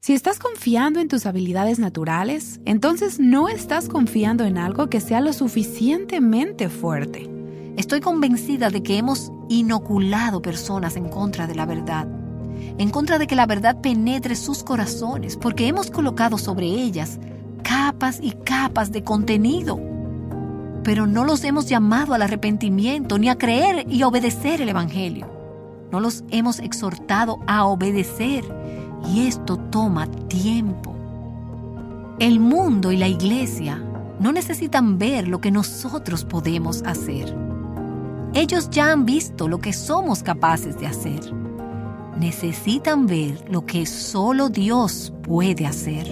Si estás confiando en tus habilidades naturales, entonces no estás confiando en algo que sea lo suficientemente fuerte. Estoy convencida de que hemos inoculado personas en contra de la verdad, en contra de que la verdad penetre sus corazones, porque hemos colocado sobre ellas capas y capas de contenido. Pero no los hemos llamado al arrepentimiento, ni a creer y obedecer el Evangelio. No los hemos exhortado a obedecer, y esto toma tiempo. El mundo y la iglesia no necesitan ver lo que nosotros podemos hacer. Ellos ya han visto lo que somos capaces de hacer. Necesitan ver lo que solo Dios puede hacer.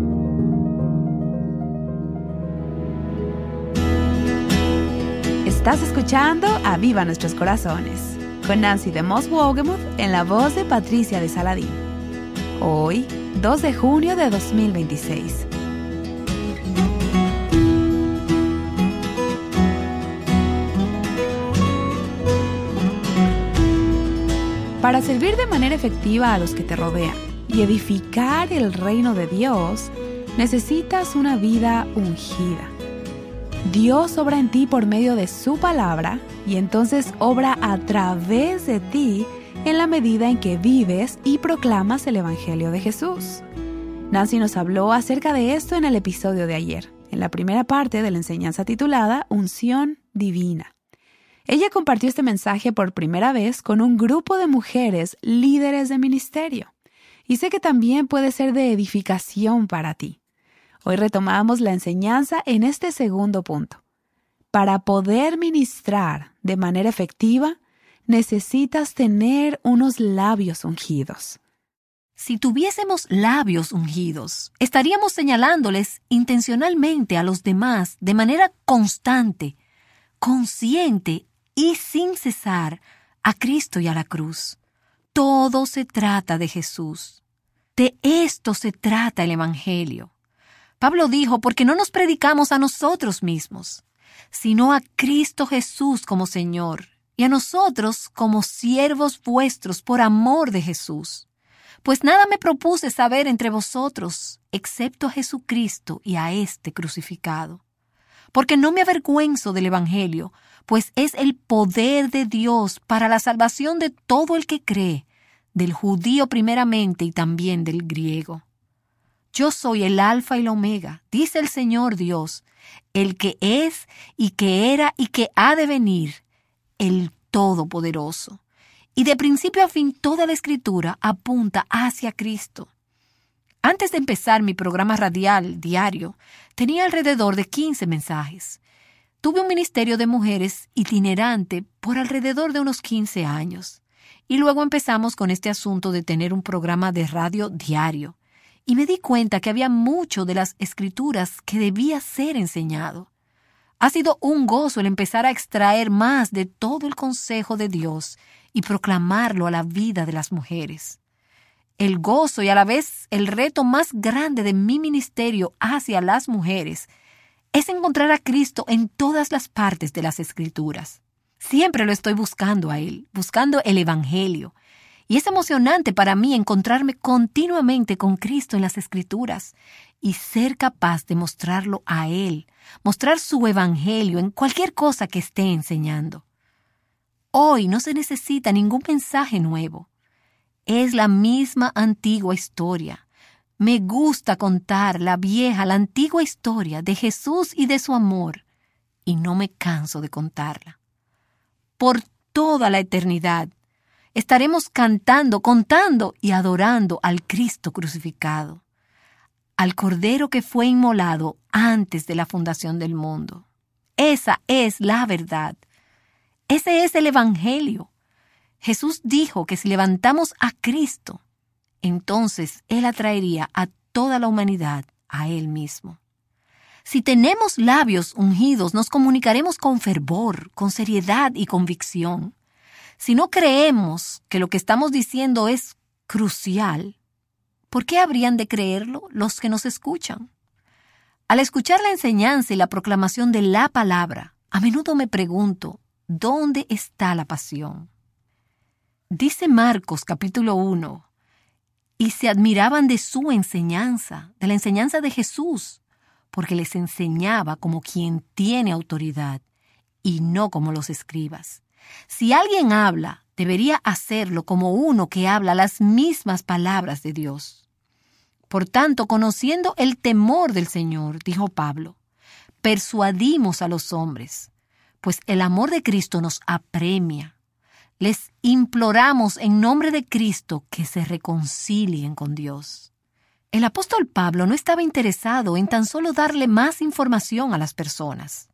Estás escuchando Aviva Nuestros Corazones, con Nancy de Moss Wogemuth en la voz de Patricia de Saladín. Hoy, 2 de junio de 2026. Para servir de manera efectiva a los que te rodean y edificar el reino de Dios, necesitas una vida ungida. Dios obra en ti por medio de su palabra y entonces obra a través de ti en la medida en que vives y proclamas el Evangelio de Jesús. Nancy nos habló acerca de esto en el episodio de ayer, en la primera parte de la enseñanza titulada Unción Divina. Ella compartió este mensaje por primera vez con un grupo de mujeres líderes de ministerio, y sé que también puede ser de edificación para ti. Hoy retomamos la enseñanza en este segundo punto. Para poder ministrar de manera efectiva, necesitas tener unos labios ungidos. Si tuviésemos labios ungidos, estaríamos señalándoles intencionalmente a los demás de manera constante, consciente y sin cesar a Cristo y a la cruz. Todo se trata de Jesús. De esto se trata el Evangelio. Pablo dijo, porque no nos predicamos a nosotros mismos, sino a Cristo Jesús como Señor, y a nosotros como siervos vuestros por amor de Jesús. Pues nada me propuse saber entre vosotros, excepto a Jesucristo y a este crucificado. Porque no me avergüenzo del Evangelio, pues es el poder de Dios para la salvación de todo el que cree, del judío primeramente y también del griego. Yo soy el Alfa y la Omega, dice el Señor Dios, el que es y que era y que ha de venir, el Todopoderoso. Y de principio a fin toda la Escritura apunta hacia Cristo. Antes de empezar mi programa radial diario, tenía alrededor de 15 mensajes. Tuve un ministerio de mujeres itinerante por alrededor de unos 15 años. Y luego empezamos con este asunto de tener un programa de radio diario. Y me di cuenta que había mucho de las Escrituras que debía ser enseñado. Ha sido un gozo el empezar a extraer más de todo el consejo de Dios y proclamarlo a la vida de las mujeres. El gozo y a la vez el reto más grande de mi ministerio hacia las mujeres es encontrar a Cristo en todas las partes de las Escrituras. Siempre lo estoy buscando a Él, buscando el Evangelio. Y es emocionante para mí encontrarme continuamente con Cristo en las Escrituras y ser capaz de mostrarlo a Él, mostrar su Evangelio en cualquier cosa que esté enseñando. Hoy no se necesita ningún mensaje nuevo. Es la misma antigua historia. Me gusta contar la antigua historia de Jesús y de su amor, y no me canso de contarla. Por toda la eternidad, estaremos cantando, contando y adorando al Cristo crucificado, al Cordero que fue inmolado antes de la fundación del mundo. Esa es la verdad. Ese es el Evangelio. Jesús dijo que si levantamos a Cristo, entonces Él atraería a toda la humanidad a Él mismo. Si tenemos labios ungidos, nos comunicaremos con fervor, con seriedad y convicción. Si no creemos que lo que estamos diciendo es crucial, ¿por qué habrían de creerlo los que nos escuchan? Al escuchar la enseñanza y la proclamación de la palabra, a menudo me pregunto, ¿dónde está la pasión? Dice Marcos capítulo 1, y se admiraban de su enseñanza, de la enseñanza de Jesús, porque les enseñaba como quien tiene autoridad y no como los escribas. Si alguien habla, debería hacerlo como uno que habla las mismas palabras de Dios. Por tanto, conociendo el temor del Señor, dijo Pablo, persuadimos a los hombres, pues el amor de Cristo nos apremia. Les imploramos en nombre de Cristo que se reconcilien con Dios. El apóstol Pablo no estaba interesado en tan solo darle más información a las personas.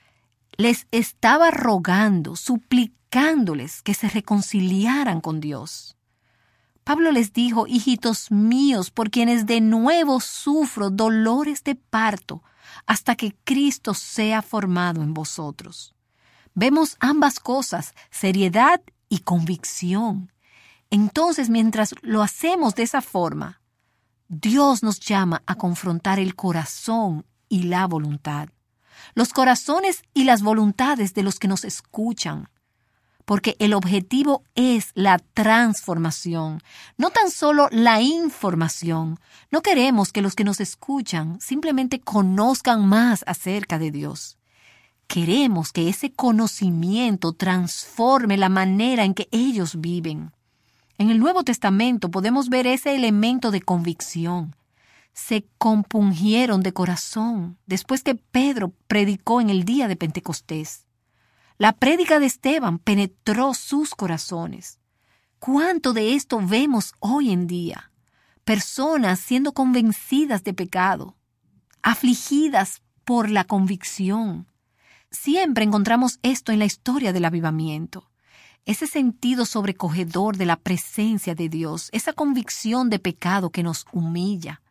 Les estaba rogando, suplicándoles que se reconciliaran con Dios. Pablo les dijo, hijitos míos, por quienes de nuevo sufro dolores de parto, hasta que Cristo sea formado en vosotros. Vemos ambas cosas, seriedad y convicción. Entonces, mientras lo hacemos de esa forma, Dios nos llama a confrontar el corazón y la voluntad. Los corazones y las voluntades de los que nos escuchan. Porque el objetivo es la transformación, no tan solo la información. No queremos que los que nos escuchan simplemente conozcan más acerca de Dios. Queremos que ese conocimiento transforme la manera en que ellos viven. En el Nuevo Testamento podemos ver ese elemento de convicción. Se compungieron de corazón después que Pedro predicó en el día de Pentecostés. La prédica de Esteban penetró sus corazones. ¿Cuánto de esto vemos hoy en día? Personas siendo convencidas de pecado, afligidas por la convicción. Siempre encontramos esto en la historia del avivamiento. Ese sentido sobrecogedor de la presencia de Dios, esa convicción de pecado que nos humilla.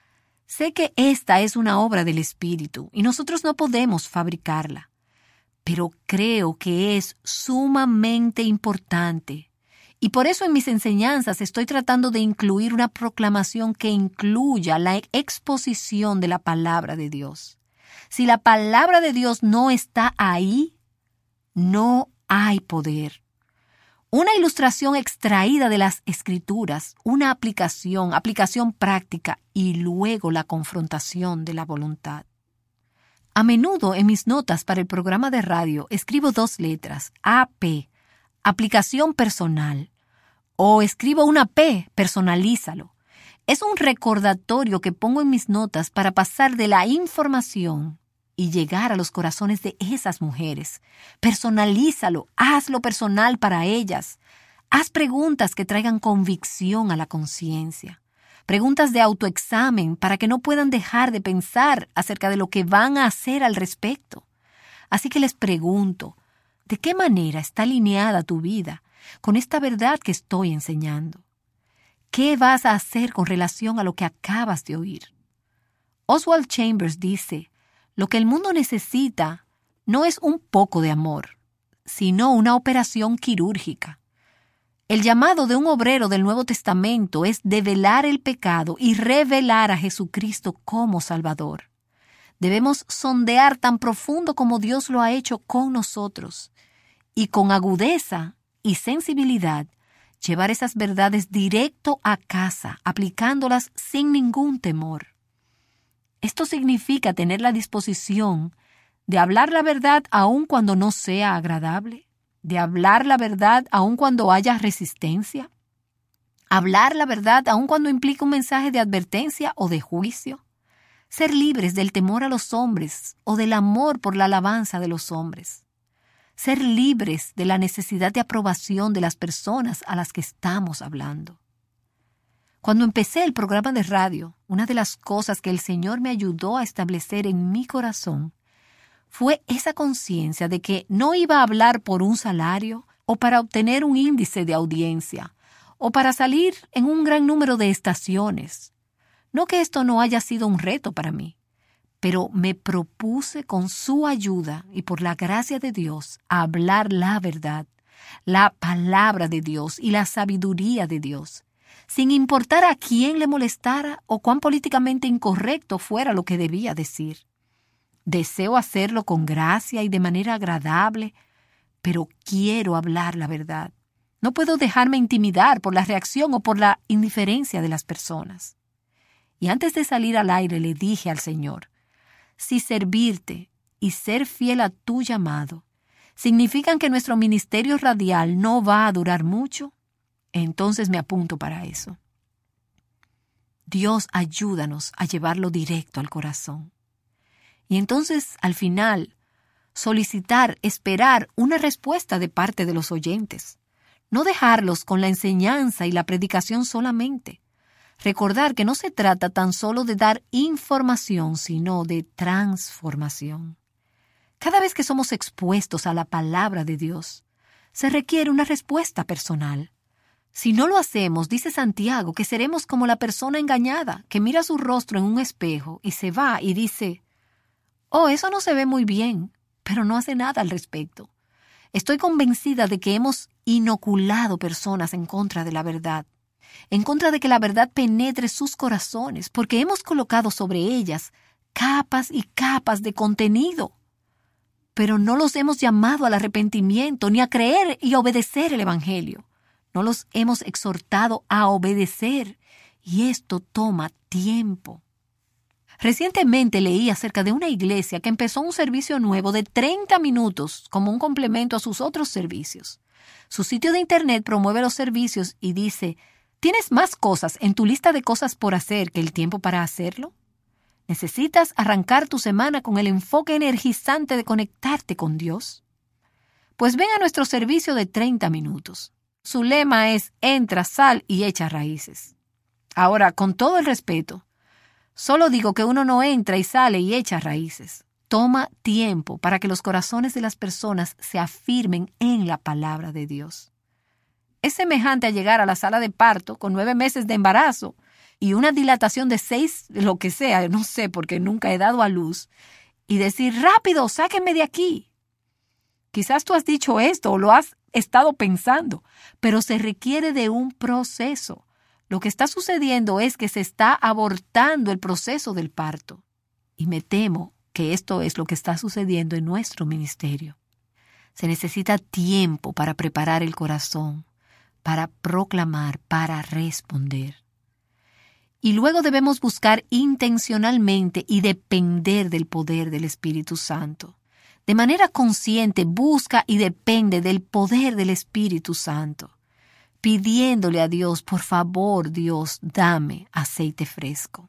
Sé que esta es una obra del Espíritu y nosotros no podemos fabricarla. Pero creo que es sumamente importante. Y por eso en mis enseñanzas estoy tratando de incluir una proclamación que incluya la exposición de la palabra de Dios. Si la palabra de Dios no está ahí, no hay poder. Una ilustración extraída de las Escrituras, una aplicación práctica y luego la confrontación de la voluntad. A menudo en mis notas para el programa de radio escribo 2 letras, AP, aplicación personal, o escribo una P, personalízalo. Es un recordatorio que pongo en mis notas para pasar de la información y llegar a los corazones de esas mujeres. Personalízalo, hazlo personal para ellas. Haz preguntas que traigan convicción a la conciencia. Preguntas de autoexamen para que no puedan dejar de pensar acerca de lo que van a hacer al respecto. Así que les pregunto, ¿de qué manera está alineada tu vida con esta verdad que estoy enseñando? ¿Qué vas a hacer con relación a lo que acabas de oír? Oswald Chambers dice, lo que el mundo necesita no es un poco de amor, sino una operación quirúrgica. El llamado de un obrero del Nuevo Testamento es develar el pecado y revelar a Jesucristo como Salvador. Debemos sondear tan profundo como Dios lo ha hecho con nosotros y con agudeza y sensibilidad llevar esas verdades directo a casa, aplicándolas sin ningún temor. Esto significa tener la disposición de hablar la verdad aun cuando no sea agradable, de hablar la verdad aun cuando haya resistencia, hablar la verdad aun cuando implica un mensaje de advertencia o de juicio, ser libres del temor a los hombres o del amor por la alabanza de los hombres, ser libres de la necesidad de aprobación de las personas a las que estamos hablando. Cuando empecé el programa de radio, una de las cosas que el Señor me ayudó a establecer en mi corazón fue esa conciencia de que no iba a hablar por un salario o para obtener un índice de audiencia o para salir en un gran número de estaciones. No que esto no haya sido un reto para mí, pero me propuse con su ayuda y por la gracia de Dios a hablar la verdad, la palabra de Dios y la sabiduría de Dios, sin importar a quién le molestara o cuán políticamente incorrecto fuera lo que debía decir. Deseo hacerlo con gracia y de manera agradable, pero quiero hablar la verdad. No puedo dejarme intimidar por la reacción o por la indiferencia de las personas. Y antes de salir al aire le dije al Señor, si servirte y ser fiel a tu llamado significan que nuestro ministerio radial no va a durar mucho, entonces me apunto para eso. Dios, ayúdanos a llevarlo directo al corazón. Y entonces, al final, solicitar, esperar una respuesta de parte de los oyentes. No dejarlos con la enseñanza y la predicación solamente. Recordar que no se trata tan solo de dar información, sino de transformación. Cada vez que somos expuestos a la palabra de Dios, se requiere una respuesta personal. Si no lo hacemos, dice Santiago, que seremos como la persona engañada que mira su rostro en un espejo y se va y dice, «Oh, eso no se ve muy bien», pero no hace nada al respecto. Estoy convencida de que hemos inoculado personas en contra de la verdad, en contra de que la verdad penetre sus corazones, porque hemos colocado sobre ellas capas y capas de contenido. Pero no los hemos llamado al arrepentimiento, ni a creer y obedecer el Evangelio. No los hemos exhortado a obedecer, y esto toma tiempo. Recientemente leí acerca de una iglesia que empezó un servicio nuevo de 30 minutos como un complemento a sus otros servicios. Su sitio de internet promueve los servicios y dice, ¿tienes más cosas en tu lista de cosas por hacer que el tiempo para hacerlo? ¿Necesitas arrancar tu semana con el enfoque energizante de conectarte con Dios? Pues ven a nuestro servicio de 30 minutos. Su lema es, entra, sal y echa raíces. Ahora, con todo el respeto, solo digo que uno no entra y sale y echa raíces. Toma tiempo para que los corazones de las personas se afirmen en la palabra de Dios. Es semejante a llegar a la sala de parto con 9 meses de embarazo y una dilatación de 6, lo que sea, no sé porque nunca he dado a luz, y decir, rápido, sáquenme de aquí. Quizás tú has dicho esto o lo has estado pensando, pero se requiere de un proceso. Lo que está sucediendo es que se está abortando el proceso del parto. Y me temo que esto es lo que está sucediendo en nuestro ministerio. Se necesita tiempo para preparar el corazón, para proclamar, para responder. Y luego debemos buscar intencionalmente y depender del poder del Espíritu Santo. De manera consciente busca y depende del poder del Espíritu Santo, pidiéndole a Dios, por favor, Dios, dame aceite fresco.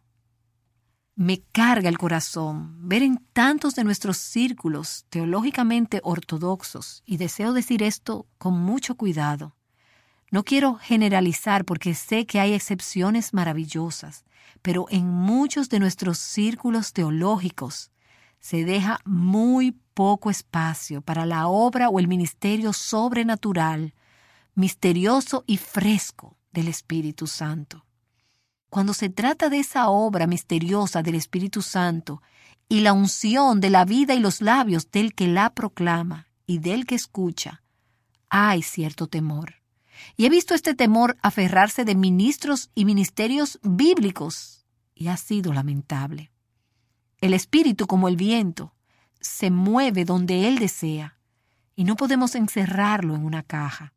Me carga el corazón ver en tantos de nuestros círculos teológicamente ortodoxos, y deseo decir esto con mucho cuidado. No quiero generalizar porque sé que hay excepciones maravillosas, pero en muchos de nuestros círculos teológicos se deja muy poco espacio para la obra o el ministerio sobrenatural, misterioso y fresco del Espíritu Santo. Cuando se trata de esa obra misteriosa del Espíritu Santo y la unción de la vida y los labios del que la proclama y del que escucha, hay cierto temor. Y he visto este temor aferrarse de ministros y ministerios bíblicos, y ha sido lamentable. El Espíritu, como el viento, se mueve donde Él desea, y no podemos encerrarlo en una caja.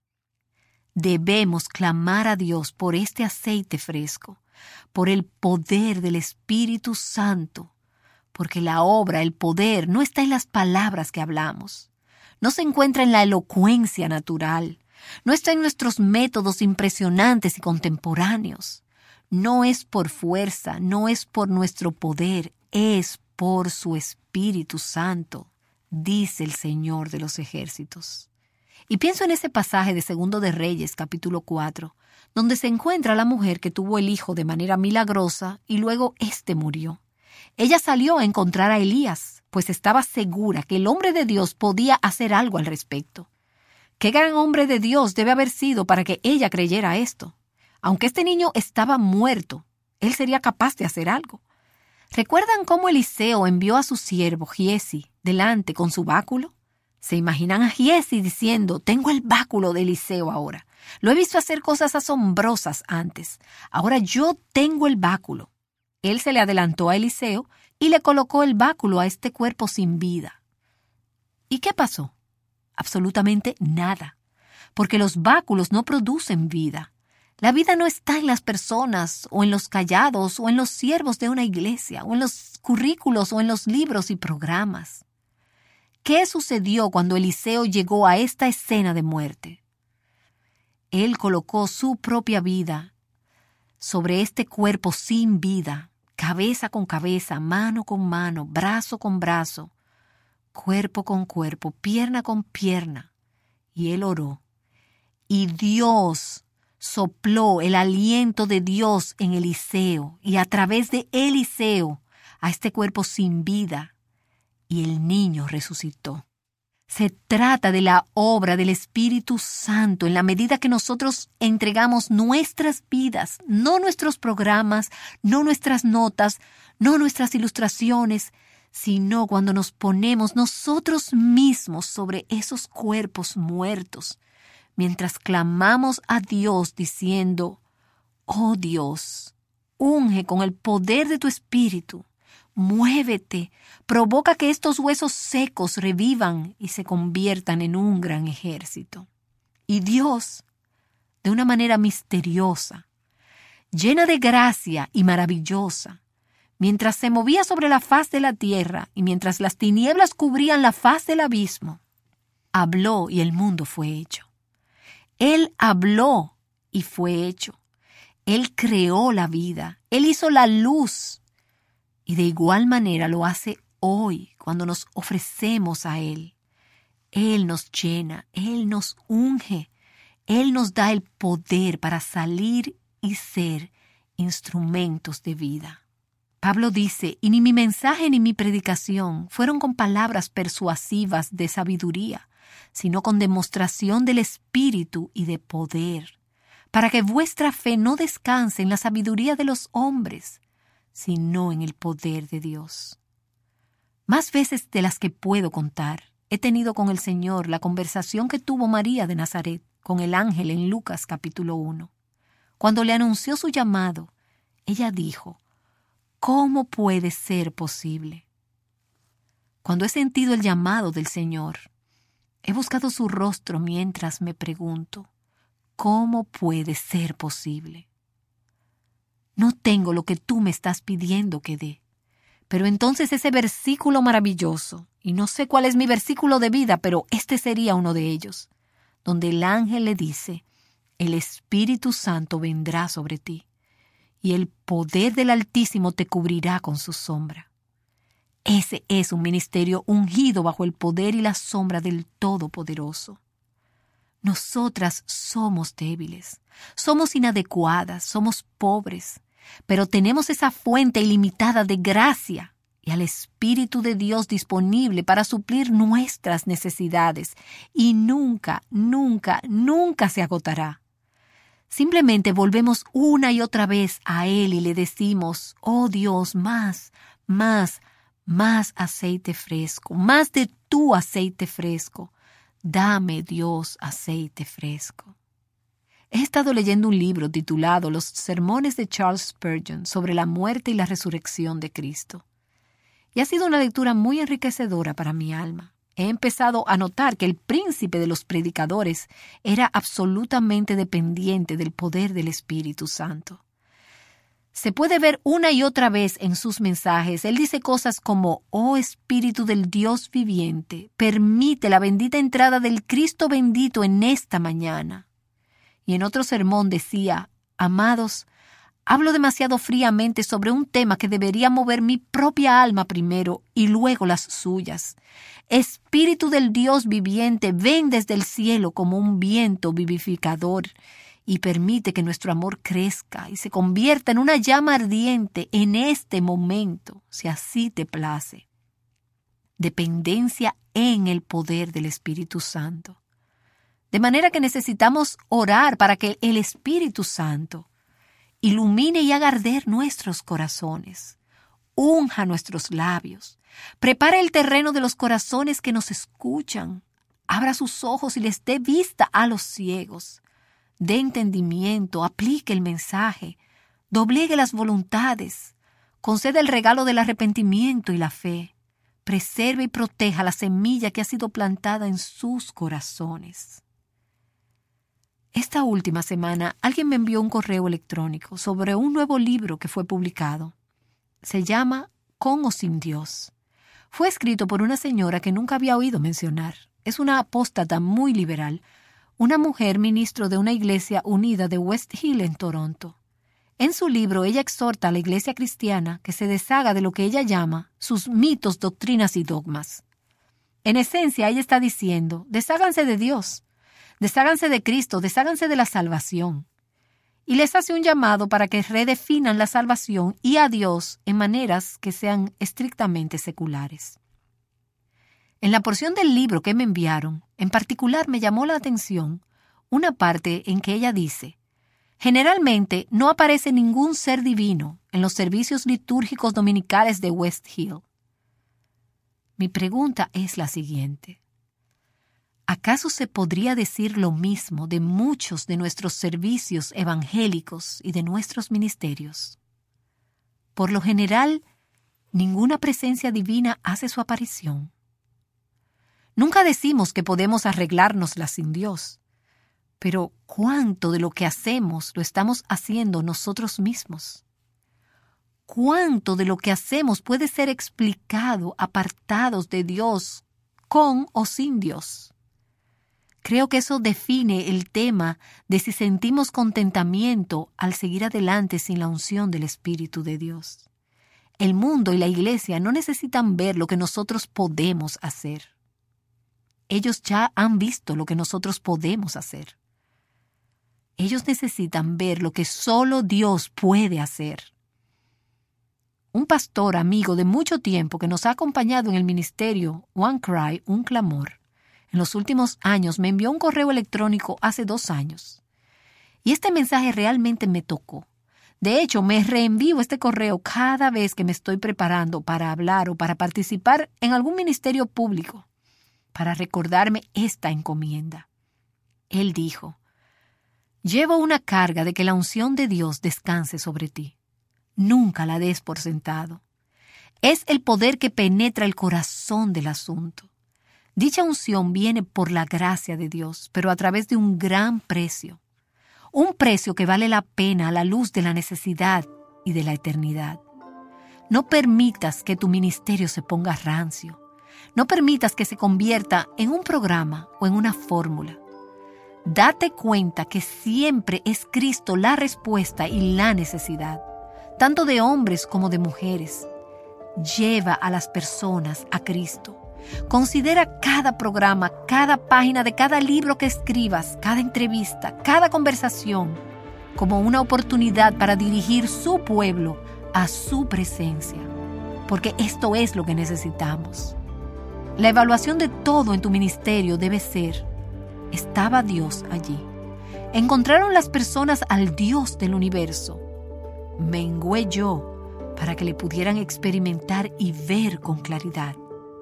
Debemos clamar a Dios por este aceite fresco, por el poder del Espíritu Santo, porque la obra, el poder, no está en las palabras que hablamos, no se encuentra en la elocuencia natural, no está en nuestros métodos impresionantes y contemporáneos. No es por fuerza, no es por nuestro poder, es por su Espíritu Santo, dice el Señor de los ejércitos. Y pienso en ese pasaje de 2 de Reyes, capítulo 4, donde se encuentra la mujer que tuvo el hijo de manera milagrosa y luego éste murió. Ella salió a encontrar a Elías, pues estaba segura que el hombre de Dios podía hacer algo al respecto. Qué gran hombre de Dios debe haber sido para que ella creyera esto. Aunque este niño estaba muerto, él sería capaz de hacer algo. ¿Recuerdan cómo Eliseo envió a su siervo Giesi delante con su báculo? ¿Se imaginan a Giesi diciendo, tengo el báculo de Eliseo ahora? Lo he visto hacer cosas asombrosas antes. Ahora yo tengo el báculo. Él se le adelantó a Eliseo y le colocó el báculo a este cuerpo sin vida. ¿Y qué pasó? Absolutamente nada. porque los báculos no producen vida. La vida no está en las personas, o en los callados, o en los siervos de una iglesia, o en los currículos, o en los libros y programas. ¿Qué sucedió cuando Eliseo llegó a esta escena de muerte? Él colocó su propia vida sobre este cuerpo sin vida, cabeza con cabeza, mano con mano, brazo con brazo, cuerpo con cuerpo, pierna con pierna. Y él oró. Y Dios sopló el aliento de Dios en Eliseo, y a través de Eliseo a este cuerpo sin vida, y el niño resucitó. Se trata de la obra del Espíritu Santo en la medida que nosotros entregamos nuestras vidas, no nuestros programas, no nuestras notas, no nuestras ilustraciones, sino cuando nos ponemos nosotros mismos sobre esos cuerpos muertos, mientras clamamos a Dios diciendo: «Oh Dios, unge con el poder de tu Espíritu, muévete, provoca que estos huesos secos revivan y se conviertan en un gran ejército». Y Dios, de una manera misteriosa, llena de gracia y maravillosa, mientras se movía sobre la faz de la tierra y mientras las tinieblas cubrían la faz del abismo, habló y el mundo fue hecho. Él habló y fue hecho. Él creó la vida. Él hizo la luz. Y de igual manera lo hace hoy cuando nos ofrecemos a Él. Él nos llena, Él nos unge, Él nos da el poder para salir y ser instrumentos de vida. Pablo dice: «Y ni mi mensaje ni mi predicación fueron con palabras persuasivas de sabiduría, sino con demostración del Espíritu y de poder, para que vuestra fe no descanse en la sabiduría de los hombres, sino en el poder de Dios». Más veces de las que puedo contar, he tenido con el Señor la conversación que tuvo María de Nazaret con el ángel en Lucas capítulo 1. Cuando le anunció su llamado, ella dijo: «¿Cómo puede ser posible?». Cuando he sentido el llamado del Señor, he buscado su rostro mientras me pregunto: ¿cómo puede ser posible? No tengo lo que tú me estás pidiendo que dé. Pero entonces ese versículo maravilloso, y no sé cuál es mi versículo de vida, pero este sería uno de ellos, donde el ángel le dice: «El Espíritu Santo vendrá sobre ti, y el poder del Altísimo te cubrirá con su sombra». Ese es un ministerio ungido bajo el poder y la sombra del Todopoderoso. Nosotras somos débiles, somos inadecuadas, somos pobres, pero tenemos esa fuente ilimitada de gracia y al Espíritu de Dios disponible para suplir nuestras necesidades, y nunca, nunca, nunca se agotará. Simplemente volvemos una y otra vez a Él y le decimos: «Oh Dios, más aceite fresco, más de tu aceite fresco. Dame, Dios, aceite fresco». He estado leyendo un libro titulado Los sermones de Charles Spurgeon sobre la muerte y la resurrección de Cristo. Y ha sido una lectura muy enriquecedora para mi alma. He empezado a notar que el príncipe de los predicadores era absolutamente dependiente del poder del Espíritu Santo. Se puede ver una y otra vez en sus mensajes. Él dice cosas como: «Oh Espíritu del Dios viviente, permite la bendita entrada del Cristo bendito en esta mañana». Y en otro sermón decía: «Amados, hablo demasiado fríamente sobre un tema que debería mover mi propia alma primero y luego las suyas. Espíritu del Dios viviente, ven desde el cielo como un viento vivificador y permite que nuestro amor crezca y se convierta en una llama ardiente en este momento, si así te place». Dependencia en el poder del Espíritu Santo. De manera que necesitamos orar para que el Espíritu Santo ilumine y haga arder nuestros corazones, unja nuestros labios, prepare el terreno de los corazones que nos escuchan, abra sus ojos y les dé vista a los ciegos, dé entendimiento, aplique el mensaje, doblegue las voluntades, conceda el regalo del arrepentimiento y la fe, preserve y proteja la semilla que ha sido plantada en sus corazones. Esta última semana alguien me envió un correo electrónico sobre un nuevo libro que fue publicado. Se llama Con o sin Dios. Fue escrito por una señora que nunca había oído mencionar. Es una apóstata muy liberal, una mujer ministro de una iglesia unida de West Hill en Toronto. En su libro ella exhorta a la iglesia cristiana que se deshaga de lo que ella llama sus mitos, doctrinas y dogmas. En esencia ella está diciendo, desháganse de Dios, desháganse de Cristo, desháganse de la salvación. Y les hace un llamado para que redefinan la salvación y a Dios en maneras que sean estrictamente seculares. En la porción del libro que me enviaron, en particular me llamó la atención una parte en que ella dice: generalmente no aparece ningún ser divino en los servicios litúrgicos dominicales de West Hill. Mi pregunta es la siguiente: ¿acaso se podría decir lo mismo de muchos de nuestros servicios evangélicos y de nuestros ministerios? Por lo general, ninguna presencia divina hace su aparición. Nunca decimos que podemos arreglárnosla sin Dios, pero ¿cuánto de lo que hacemos lo estamos haciendo nosotros mismos? ¿Cuánto de lo que hacemos puede ser explicado apartados de Dios, con o sin Dios? Creo que eso define el tema de si sentimos contentamiento al seguir adelante sin la unción del Espíritu de Dios. El mundo y la iglesia no necesitan ver lo que nosotros podemos hacer. Ellos ya han visto lo que nosotros podemos hacer. Ellos necesitan ver lo que solo Dios puede hacer. Un pastor amigo de mucho tiempo que nos ha acompañado en el ministerio One Cry, un clamor, en los últimos años me envió un correo electrónico hace 2 años. Y este mensaje realmente me tocó. De hecho, me reenvío este correo cada vez que me estoy preparando para hablar o para participar en algún ministerio público, para recordarme esta encomienda. Él dijo: llevo una carga de que la unción de Dios descanse sobre ti. Nunca la des por sentado. Es el poder que penetra el corazón del asunto. Dicha unción viene por la gracia de Dios, pero a través de un gran precio. Un precio que vale la pena a la luz de la necesidad y de la eternidad. No permitas que tu ministerio se ponga rancio. No permitas que se convierta en un programa o en una fórmula. Date cuenta que siempre es Cristo la respuesta y la necesidad, tanto de hombres como de mujeres. Lleva a las personas a Cristo. Considera cada programa, cada página de cada libro que escribas, cada entrevista, cada conversación, como una oportunidad para dirigir su pueblo a su presencia, porque esto es lo que necesitamos. La evaluación de todo en tu ministerio debe ser: ¿estaba Dios allí? ¿Encontraron las personas al Dios del universo? Mengué yo para que le pudieran experimentar y ver con claridad.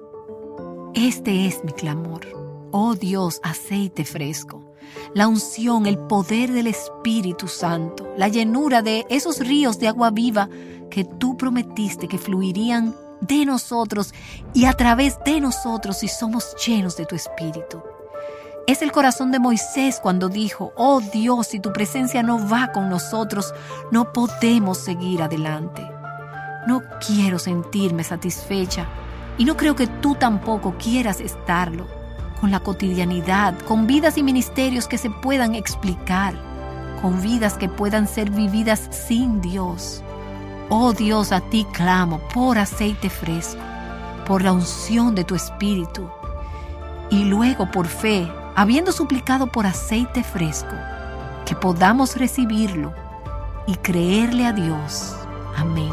Este es mi clamor. Oh Dios, aceite fresco, la unción, el poder del Espíritu Santo, la llenura de esos ríos de agua viva que tú prometiste que fluirían de nosotros y a través de nosotros si somos llenos de tu Espíritu. Es el corazón de Moisés cuando dijo: oh Dios, si tu presencia no va con nosotros, no podemos seguir adelante. No quiero sentirme satisfecha y no creo que tú tampoco quieras estarlo, con la cotidianidad, con vidas y ministerios que se puedan explicar, con vidas que puedan ser vividas sin Dios. Oh Dios, a ti clamo por aceite fresco, por la unción de tu Espíritu. Y luego por fe, habiendo suplicado por aceite fresco, que podamos recibirlo y creerle a Dios. Amén.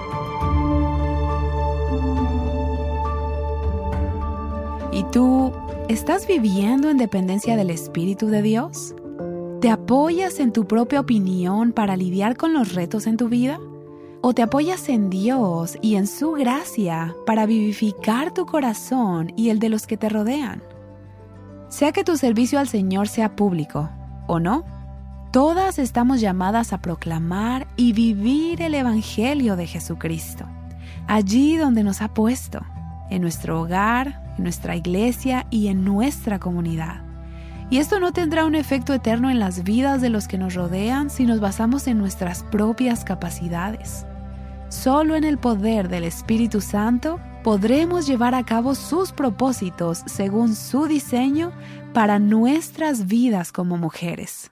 ¿Y tú estás viviendo en dependencia del Espíritu de Dios? ¿Te apoyas en tu propia opinión para lidiar con los retos en tu vida? ¿O te apoyas en Dios y en su gracia para vivificar tu corazón y el de los que te rodean? Sea que tu servicio al Señor sea público o no, todas estamos llamadas a proclamar y vivir el Evangelio de Jesucristo, allí donde nos ha puesto, en nuestro hogar, en nuestra iglesia y en nuestra comunidad. Y esto no tendrá un efecto eterno en las vidas de los que nos rodean si nos basamos en nuestras propias capacidades. Solo en el poder del Espíritu Santo podremos llevar a cabo sus propósitos según su diseño para nuestras vidas como mujeres.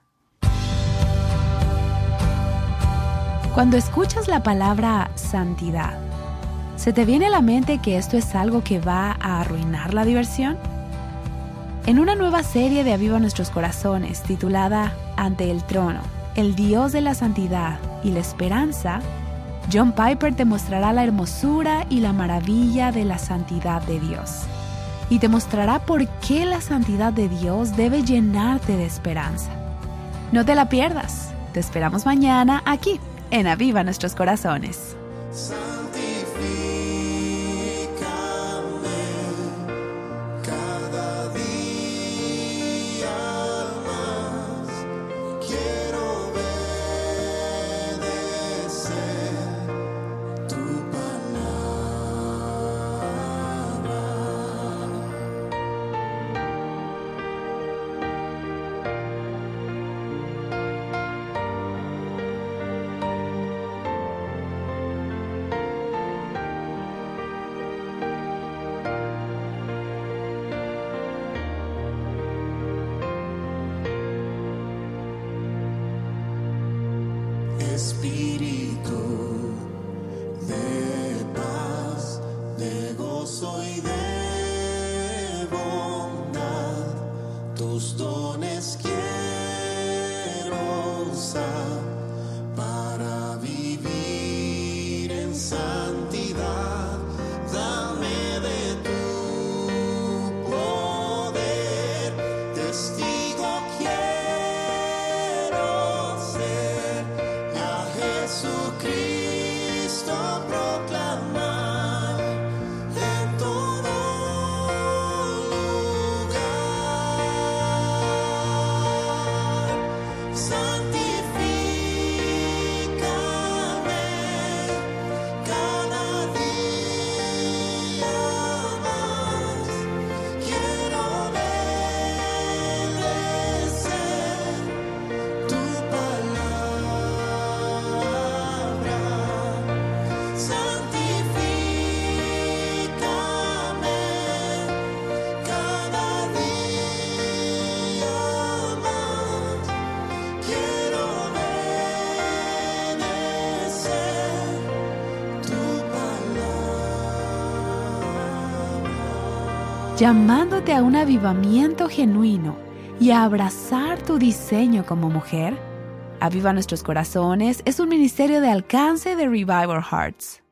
Cuando escuchas la palabra santidad, ¿se te viene a la mente que esto es algo que va a arruinar la diversión? En una nueva serie de Aviva Nuestros Corazones titulada Ante el Trono, el Dios de la Santidad y la Esperanza, John Piper te mostrará la hermosura y la maravilla de la santidad de Dios. Y te mostrará por qué la santidad de Dios debe llenarte de esperanza. No te la pierdas. Te esperamos mañana aquí, en Aviva Nuestros Corazones. Espíritu de paz, de gozo y de bondad, tus dones quiero usar para vivir en santidad. Dame de tu poder, testigo quiero ser. Jesucristo proclamar en todo lugar. Santifícame cada día más. Quiero obedecer tu palabra. Santifícame cada día más. Quiero obedecer tu palabra. Llamándote a un avivamiento genuino y a abrazar tu diseño como mujer. Aviva Nuestros Corazones es un ministerio de alcance de Revival Hearts.